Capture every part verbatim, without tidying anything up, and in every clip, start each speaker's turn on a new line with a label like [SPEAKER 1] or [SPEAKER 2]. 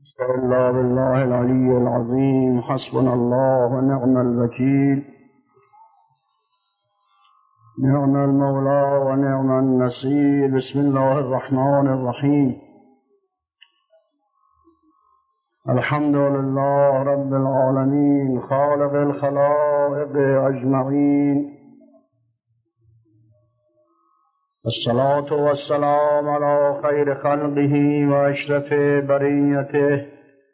[SPEAKER 1] إلا بالله العلي العظيم حسبنا الله ونعم الوكيل نعم المولى ونعم النصير. بسم الله الرحمن الرحيم. الحمد لله رب العالمين خالق الخلائق أجمعين، الصلاة والسلام على خير خلقه وأشرف بريته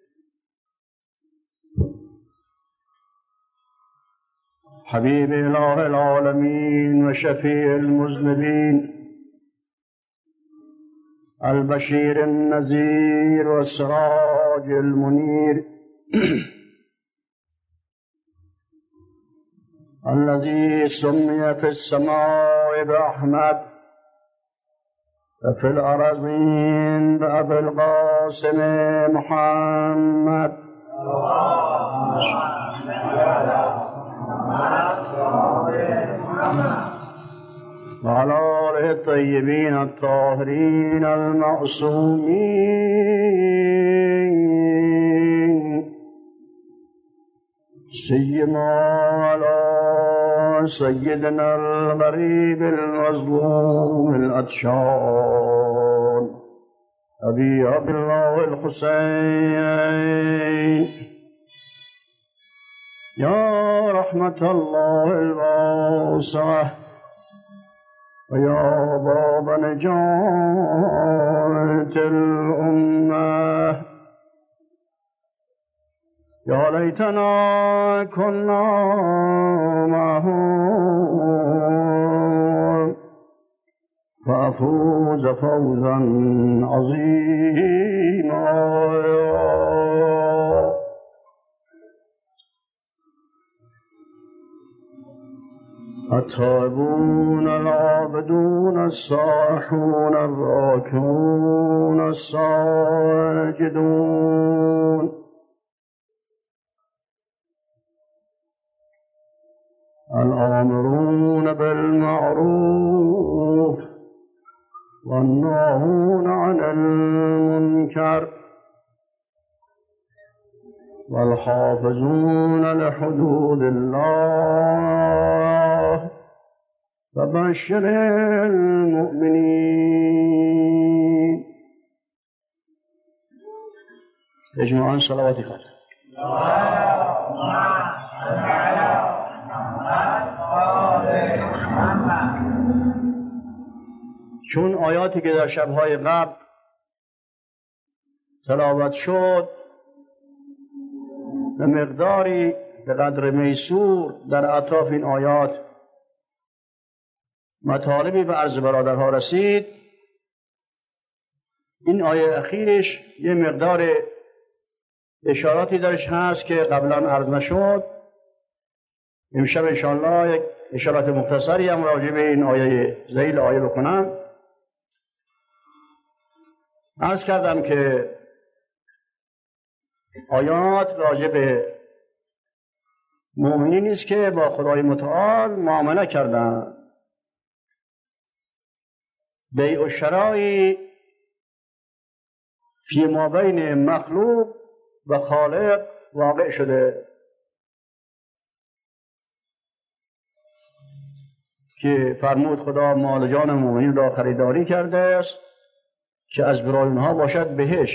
[SPEAKER 1] حبيب إله العالمين وشفيع المذنبين البشير النذير والسراج المنير الذي سمي في السماء بأحمد وفي الأرضين بأبي القاسم محمد وعلى آله الطيبين الطاهرين المعصومين سيما على سيدنا الغريب المظلوم الأتشان أبي عبد الله الحسين يا رحمة الله الواسعة ويا باب نجاة الأمة، يا ليتنا كنا معهم فأفوز فوزا عظيما. التائبون العابدون السائحون الراكعون الساجدون الآمرون بالمعروف والناهون عن المنكر والحافظون لحدود الله فبشر المؤمنين. اجمعا صلوات خير. چون آیاتی که در شبهای قبل تلاوت شد به مقداری به قدر میسور در اطراف این آیات مطالبی به عرض برادرها رسید، این آیه اخیرش یه مقدار اشاراتی درش هست که قبلا عرض نشد. امشب انشاءالله یک اشارات مختصری هم راجع به این آیه ذیل آیه بکنم. عرض کردم که آیات راجع به مؤمنین است که با خدای متعال معامله کردند، بیع و شرایی فی ما بین مخلوق و خالق واقع شده که فرمود خدا مال جان مؤمنین را خریداری کرده است که از برای اونها باشد بهشت،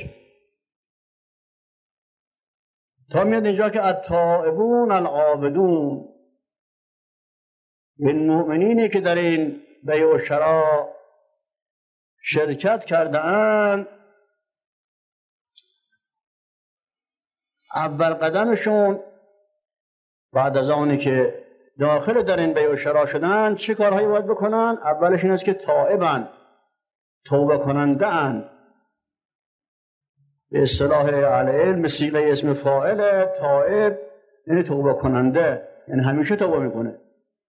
[SPEAKER 1] تا میاد اینجا که التائبون العابدون، این مؤمنینی که در این بیع و شرا شرکت کرده اند اول قدمشون بعد از آنی که داخل در این بیع و شرا شدن چه کارهایی باید بکنن؟ اولش این است که تائبن، توبه کننده اند. به اصطلاح اهل علم صیغه اسم فاعل تائب یعنی توبه کننده، یعنی همیشه توبه میکنه.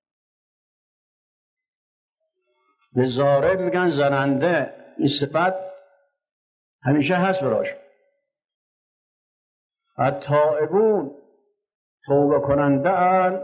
[SPEAKER 1] به ضارب میگن زننده، این صفت همیشه هست براش. التائبون توبه کننده اند،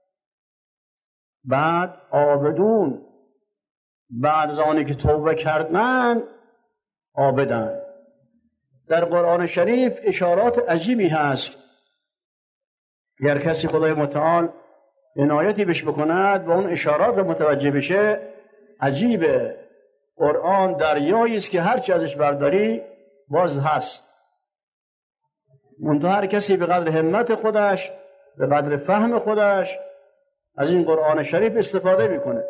[SPEAKER 1] بعد عابدون بعد از آنی که توبه کردن عابدن. در قرآن شریف اشارات عجیبی هست. اگر کسی خدای متعال عنایتی بهش بکند و اون اشارات رو متوجه بشه، عجیبه. قرآن دریایی است که هرچی ازش برداری باز هست. منتها هر کسی به قدر همت خودش، به قدر فهم خودش از این قرآن شریف استفاده میکنه.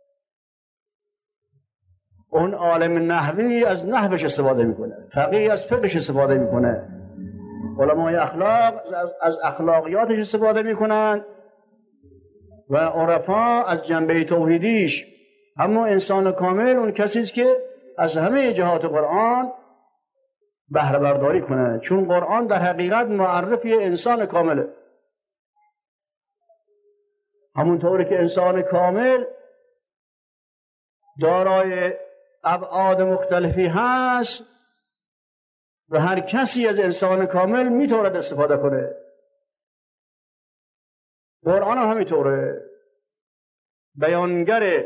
[SPEAKER 1] اون عالم نحوی از نحوش استفاده میکنه، فقیه از فقهش استفاده میکنه، علمای اخلاق از اخلاقیاتش استفاده میکنن و عرفا از جنبه توحیدیش. اما انسان کامل اون کسی است که از همه جهات قرآن بهره برداری کنه، چون قرآن در حقیقت معرفی انسان کامله. همونطوری که انسان کامل دارای ابعاد مختلفی هست و هر کسی از انسان کامل میتواند استفاده کنه، قرآن هم همینطوره. بیانگر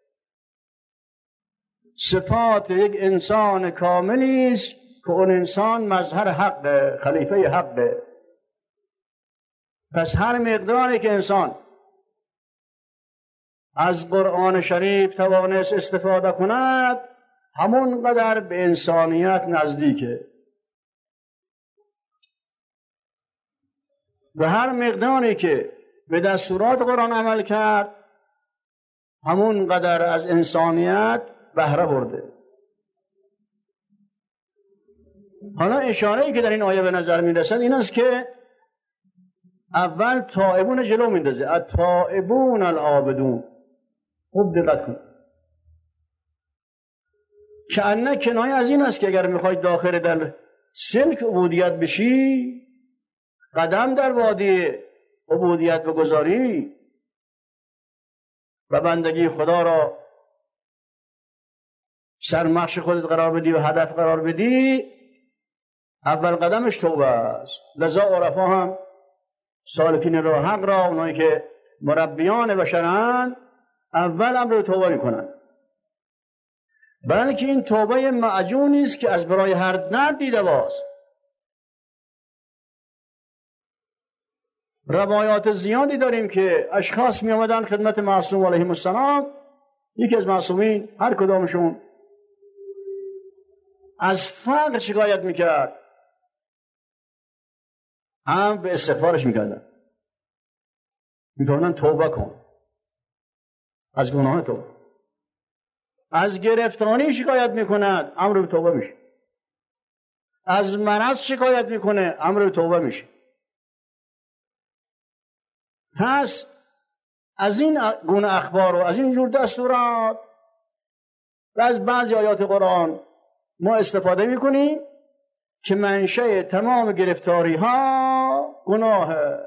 [SPEAKER 1] صفات یک انسان کاملی است که اون انسان مظهر حق، خلیفه حقه. پس هر مقداری که انسان از قرآن شریف توانست استفاده کند، همون قدر به انسانیت نزدیکه. و هر مقداری که به دستورات قرآن عمل کرد، همون قدر از انسانیت بهره برده. حالا اشاره‌ای که در این آیه به نظر می‌رسد این است که اول تائبون جلو میندازه، التائبون العابدون. خوب دقت کن که انه کنایه از این است که اگر میخوای داخل در سلک عبودیت بشی، قدم در وادی عبودیت بگذاری و بندگی خدا را سرمخش خودت قرار بدی و هدف قرار بدی، اول قدمش توبه است. لذا عرفا هم سالکین راه حق را، اونایی که مربیان بشرند، اول امر توبه میکنن. بلکه این توبه معجونی است که از برای هر دردی دواست. روایات زیادی داریم که اشخاص می آمدن خدمت معصوم علیهم السلام. یکی از معصومین هر کدامشون از فقر شکایت میکرد، هم به استغفارش میکردن، میفرمودن توبه کن از گناه تو. از گرفتاری شکایت میکند، امر به توبه میشه. از مرض شکایت میکنه، امر به توبه میشه. پس از این گونه اخبار و از این جور دستورات و از بعضی آیات قرآن ما استفاده میکنیم که منشأ تمام گرفتاری ها گناهه.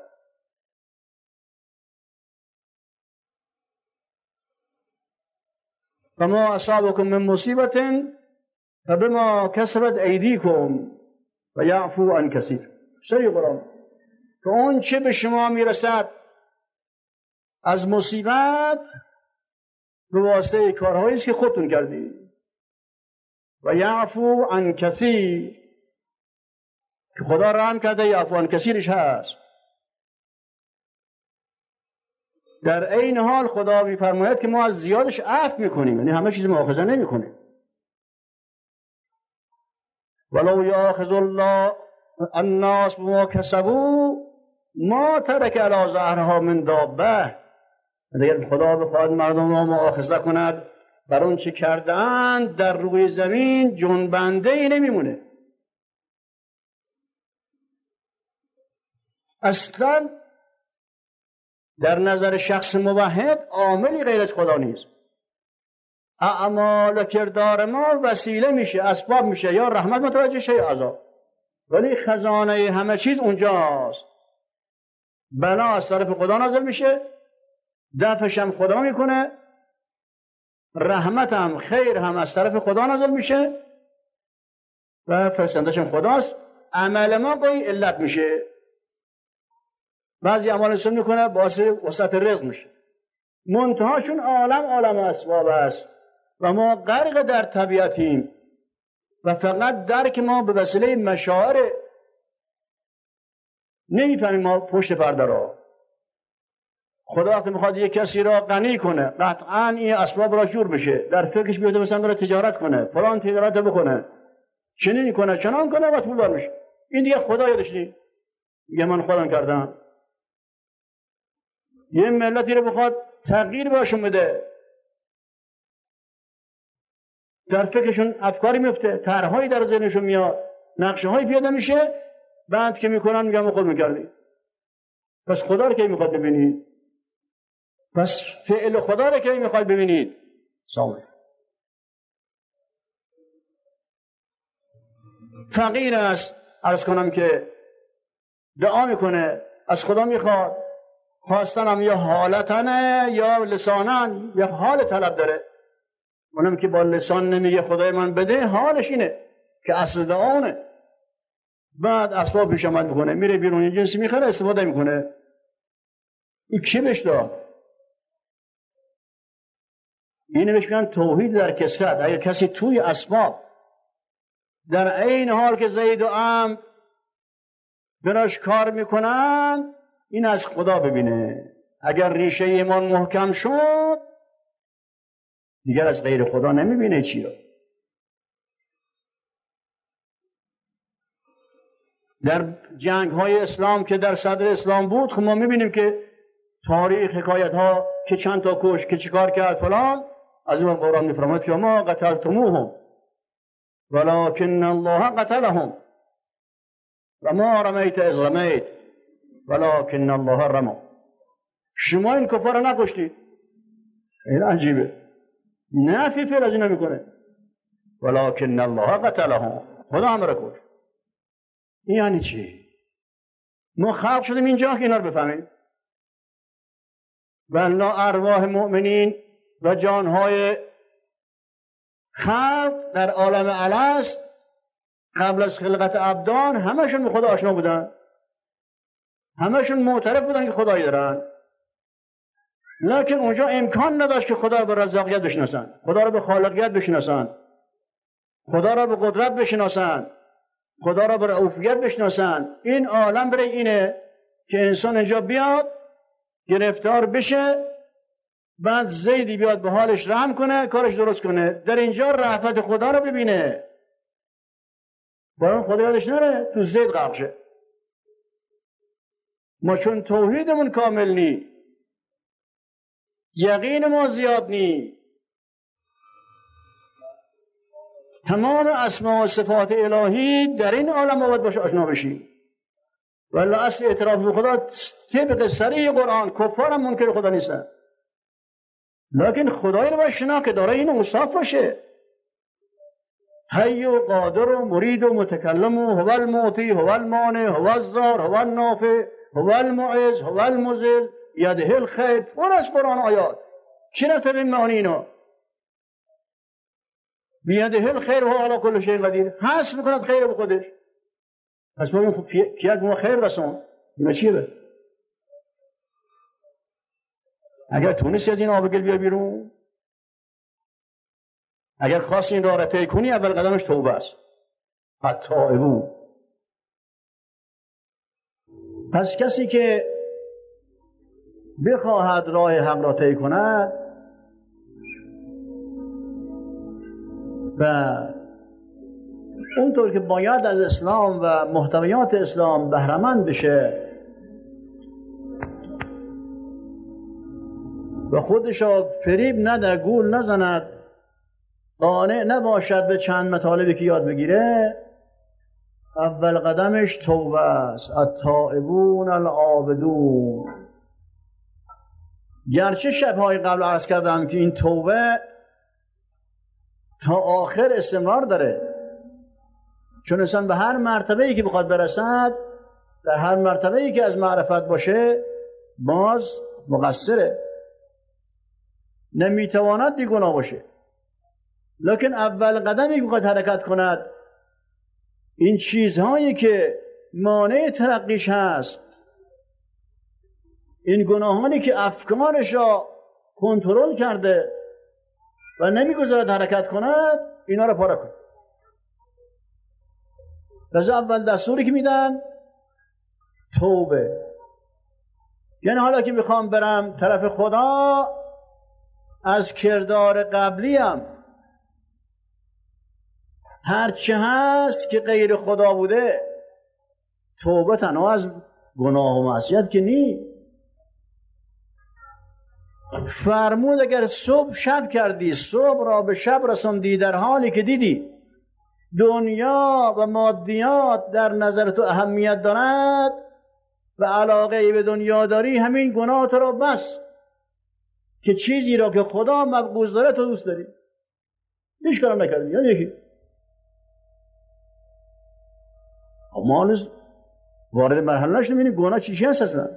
[SPEAKER 1] و ما اصابکم من مصیبت فبما کسبت ایدیکم و یعفو عن کثیر. سری قرآن که اون چه به شما میرسد از مصیبت به واسطه کارهایی است که خودتون کردید، و یعفو عن کثیر، که خدا رحم کرده یعفو عن کثیرش هست. در این حال خدا میفرماید که ما از زیادش عفو میکنیم، یعنی همه چیز مؤاخذه نمیکنیم. ولو یاخذ الله الناس بما کسبوا ما ترک علی ظهرها من دابه. اگر خدا بخواهد مردم را مؤاخذه کند بر اون چه کردند، در روی زمین جنبنده ای نمیمونه. اصلا در نظر شخص موحد عاملی غیر از خدا نیست. اعمال کردار ما وسیله میشه، اسباب میشه، یا رحمت متوجه شه یا عذاب، ولی خزانه همه چیز اونجاست. بلا از طرف خدا نازل میشه، دفعش هم خدا میکنه، رحمت هم خیر هم از طرف خدا نازل میشه و فرستندش هم خداست. عمل ما باید علت میشه. بعضی اعمال انسان میکنه باعث وسعت رزق میشه، منتهاشون عالم عالم اسباب است و ما غرق در طبیعتیم. و فقط درک ما به وسیله مشاعر نمیفهمیم ما پشت پرده را. خدا وقتی میخواد یک کسی را غنی کنه قطعا این اسباب را جور بشه، در فکرش بیاده مثلا بره تجارت کنه، فلان تجارت بکنه، چنین کنه چنان کنه و پولدار میشه. این دیگه خدا یادش نیست، میگه من خودم کردم. یه ملتی رو بخواد تغییر بهشون بده، در فکرشون افکاری میفته، طرحهایی در ذهنشون میاد، نقشه هایی پیاده میشه، بعد که میکنن میگم خود میکردی. پس خدا رو که میخواد ببینید، پس فعل خدا رو که میخواد ببینید. سلام. فقیر است، عرض کنم که دعا میکنه، از خدا میخواد، خواستن هم یا حالتنه یا لسانن، یا حال طلب داره. اونم که با لسان نمیگه خدای من بده، حالش اینه که اصل دعانه. بعد اسباب پیش آمد میکنه، میره بیرون یه جنسی میخره استفاده میکنه. این کی بهش داد؟ اینه بهش میگن توحید در کثرت. اگر کسی توی اسباب در عین حال که زید و عمرو براش کار میکنن، این از خدا ببینه. اگر ریشه ایمان محکم شد دیگر از غیر خدا نمیبینه چی رو. در جنگ های اسلام که در صدر اسلام بود، خب ما میبینیم که تاریخ حکایت ها که چند تا کش که چیکار کرد فلان، از این قرآن میفرماید که ما قتلتموهم ولکن الله قتلهم و ما رمیت اذ رمیت ولکن الله رمی. شما این کفار رو نکشتید. این عجیبه، نفی فعل از این نمیکنه، ولکن الله قتلهم، خدا هم را کشت. این یعنی چی؟ ما خلق شدیم اینجا که اینا رو بفهمیم. والله ارواح مؤمنین و جانهای خلق در عالم الست قبل از خلقت ابدان همشون به خدا آشنا بودن، همشون معترف بودن که خدایی دارن، لکن اونجا امکان نداشت که خدا رو به رزاقیت بشناسن، خدا رو به خالقیت بشناسن، خدا رو به قدرت بشناسن، خدا رو به رؤوفیت بشناسن. این عالم برای اینه که انسان اینجا بیاد گرفتار بشه، بعد زیدی بیاد به حالش رحم کنه، کارش درست کنه، در اینجا رحمت خدا رو ببینه، برای خدا یادش نره تو زید غرق شه. ما چون توحیدمون کامل نی، یقین ما زیاد نی، تمام اسما و صفات الهی در این عالم باید باشه آشنا بشی. ولی اصل اعتراف به خدا طبق صریح قرآن، کفار هم منکر خدا نیستن، لیکن خدایی رو باید شنا که داره این اوصاف باشه، حی و قادر و مرید و متکلم و هو المعطی هو المانع هو الضار هو النافع هو المعز هو المذل یده الخیر. پر از قرآن آیات چی رتب این معانی اینا؟ بیده الخیر و هو علی کل شیء قدیر، حس میکند خیر به خودش. پس ما خب کیک ما خیر رسون اینا چیه به؟ اگر تونستی از این آب گل بیا بیرون، اگر خواست این راه را طی کنی، اول قدمش توبه است. التائبون. پس کسی که بخواهد راه حق را طی کند و اونطور که باید از اسلام و محتویات اسلام بهره‌مند بشه و خودش را فریب نده، گول نزند، قانع نباشد به چند مطالبی که یاد بگیره، اول قدمش توبه است. التائبون العابدون. گرچه شب‌های قبل عرض کردم که این توبه تا آخر استمرار داره، چون انسان به هر مرتبه‌ای که بخواد برسد، در هر مرتبه‌ای که از معرفت باشه، باز مقصره، نمیتواند بیگناه باشه. لکن اول قدمی که بخواد حرکت کند، این چیزهایی که مانع ترقیش هست، این گناهانی که افکارش را کنترل کرده و نمیگذارد حرکت کند، اینا را پاره کن. رضا اول دستوری که میدن توبه، یعنی حالا که میخوام برم طرف خدا از کردار قبلیم هرچه هست که غیر خدا بوده، توبه تنها از گناه و معصیت که نی. فرمود اگر صبح شب کردی، صبح را به شب رساندی، در حالی که دیدی دنیا و مادیات در نظر تو اهمیت دارد و علاقه به دنیا داری، همین گناه تو را بس که چیزی را که خدا مبغوض داره تو دوست داری، هیچ کارم نکردی. یعنی یکی ما هنوز وارد مرحله نشدیم ببینیم گناه چی چی هست اصلا.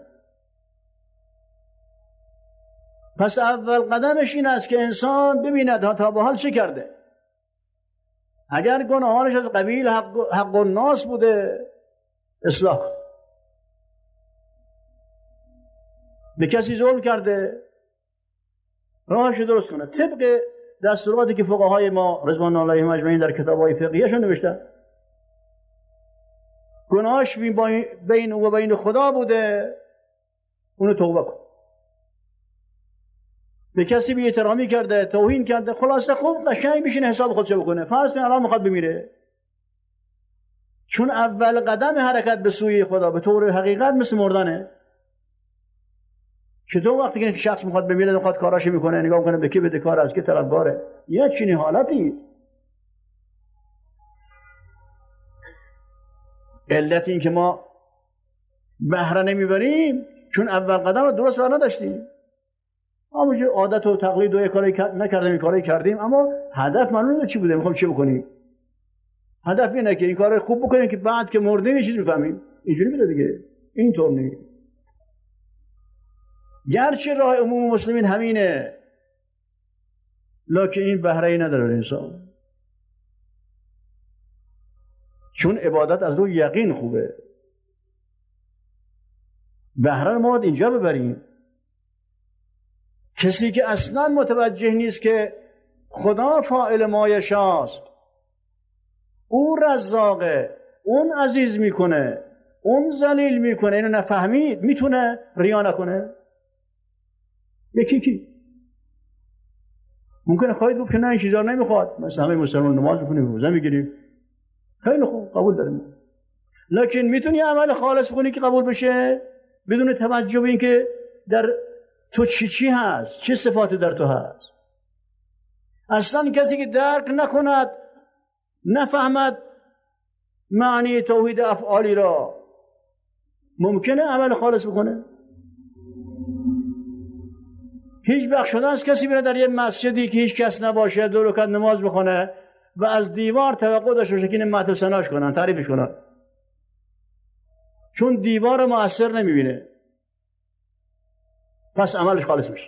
[SPEAKER 1] پس اول قدمش این است که انسان ببیند تا به حال چه کرده. اگر گناهانش از قبیل حق, حق الناس بوده، اصلاح کن. به کسی ظلم کرده، راهش درست کنه طبق دستوراتی که فقهای ما رضوان الله علیهم اجمعین در کتاب‌های فقهیشون نوشتن. گناهش بین او و بین خدا بوده، اونو توبه کن. به کسی بی احترامی کرده، توهین کرده، خلاصه خوب قشنگ بشینه حساب خودشو بکنه. فرض کن الان میخواد بمیره، چون اول قدم حرکت به سوی خدا به طور حقیقت مثل مردنه. چطور وقتی که شخص میخواد بمیره میخواد کاراشو میکنه، نگاه میکنه به کی بده کار، از کی طلبکاره، یه چنین حالتی است. علت این که ما بهره نمیبریم چون اول قدم رو درست بر نداشتیم. همونجور عادت و تقلید و یک کاری نکردیم، این کاری کردیم، اما هدف معلومه چی بوده، میخوام چی بکنیم. هدف اینه که این کار خوب بکنیم که بعد که مردیم یه چیز بفهمیم. اینجوری میده دیگه، اینطور نیست. گرچه راه عموم مسلمین همینه، لکن این بهره ای نداره انسان، چون عبادت از روی یقین خوبه. بهره ما اینجا ببریم. کسی که اصلا متوجه نیست که خدا فاعل ما یشاست، او رزاقه، اون عزیز میکنه، اون ذلیل میکنه، اینو نفهمید میتونه ریا نکنه. یکی کی ممکنه خواهید گفت که نه این چیزا نمیخواد، مثلا همه مسلمان نماز میکنیم، روزه میگیریم، خیلی خوب قبول داریم، لکن میتونی عمل خالص بکنی که قبول بشه بدون توجه به اینکه در تو چی چی هست، چه صفاتی در تو هست. اصلا کسی که درک نکند، نفهمد معنی توحید افعالی را، ممکنه عمل خالص بکنه؟ هیچ وقت شده است کسی بره در یه مسجدی که هیچ کس نباشه دو رکعت نماز بخونه و از دیوار توقع داشته باشه که این مدح ثناش کنن، تعریفش کنن، چون دیوار مؤثر نمیبینه، پس عملش خالص میشه.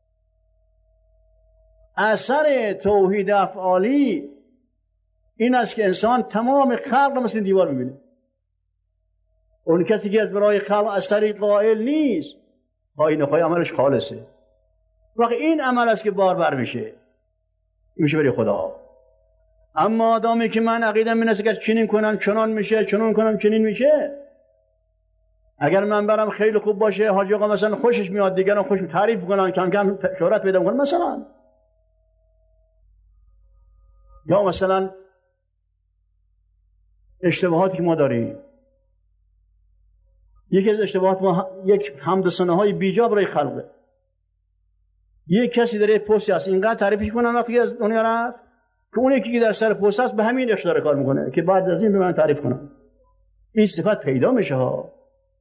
[SPEAKER 1] اثر توحید افعالی این است که انسان تمام خلق رو مثل دیوار میبینه. اون کسی که از برای خلق اثری قائل نیست، خواهی نخواهی عملش خالصه. وقت این عمل است که بار بر میشه، میشه برای خدا. اما آدمی که من عقیدم این است که چنین کنن چنان میشه، چنان کنم چنین میشه، اگر من برم خیلی خوب باشه، حاجی آقا مثلا خوشش میاد، دیگران خوش تعریف کنن، کم کم شهرت پیدا کنن مثلا، یا مثلا اشتباهاتی که ما داریم. یکی از اشتباهات ما یک حمد و ثناهای بیجا برای خلقه. یک کسی در یک پستی هست اینقدر تعریفش کنن وقتی از دنیا رفت که اون یکی که در سر پست هست به همین اقتدار کار میکنه که بعد از این به من تعریف کنن. این صفت پیدا میشه ها،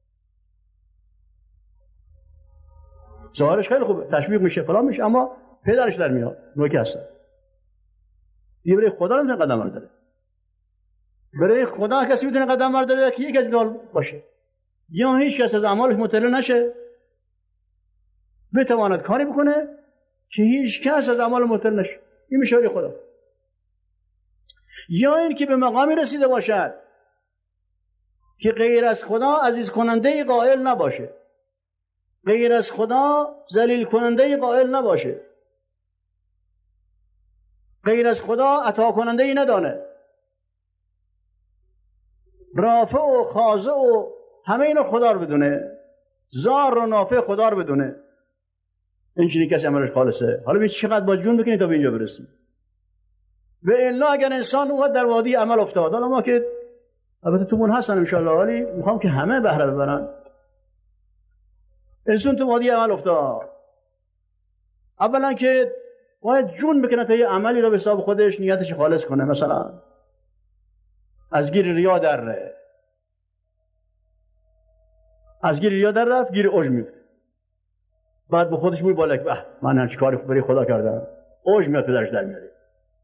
[SPEAKER 1] ظاهرش خیلی خوبه، تشویق میشه فلان میشه، اما پدرش در میاد نوکی هستن. یه برای خدا نمیتونه قدم برداره. برای خدا کسی میتونه قدم برداره که یک از دال باشه، یا هیچ کس از اعمالش مطلع نشه، بتواند کاری بکنه که هیچ کس از اعمال مطلع نشه. این میشه برای خدا. یا این که به مقامی رسیده باشد که غیر از خدا عزیز کننده قائل نباشه، غیر از خدا ذلیل کننده قائل نباشه، غیر از خدا عطا کننده ای ندانه. رافع و خاضع و همه اینا خدا رو بدونه، زار و نافع خدا رو بدونه، این چیزی کسی عملش خالصه. حالا ببین چقدر با جون بکنی تا به اینجا برسیم. و الا اگر انسان اومد در وادی عمل افتاد، حالا ما که البته تومون هستن ان شاء الله، ولی میخوام که همه بهره ببرن. انسان تو وادی عمل افتاد، اولا که باید جون بکنه تا یه عملی را به حساب خودش نیتش خالص کنه. مثلا از گیر ریا در ره، از گیر ریا در رفت گیر عجب میفته، بعد به خودش میگه بالک به من هم چی کاری برای خدا کردم، عجب میاد پدرش در میاره.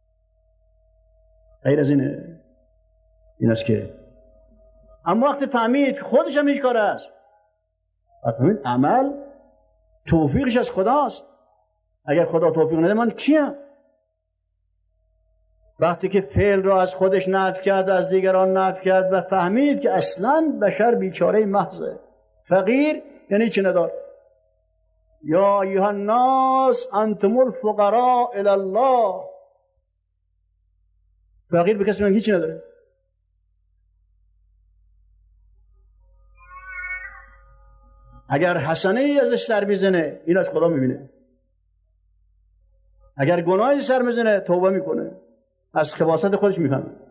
[SPEAKER 1] غیر از اینه. این است که اما وقتی فهمید خودش هم هیچ کار است، فهمید عمل توفیقش از خداست. اگر خدا توفیق نده من کیم؟ وقتی که فعل را از خودش نفی کرد، از دیگران نفی کرد و فهمید که اصلاً بشر بیچاره محضه، فقیر یعنی چی ندار. یا ایها الناس انتم الفقراء الی الله، فقیر به کسی من هیچی نداره. اگر حسنه ای ازش سر میزنه این از خدا میبینه، اگر گناهی سر میزنه توبه میکنه، از خباثت خودش میفهمه.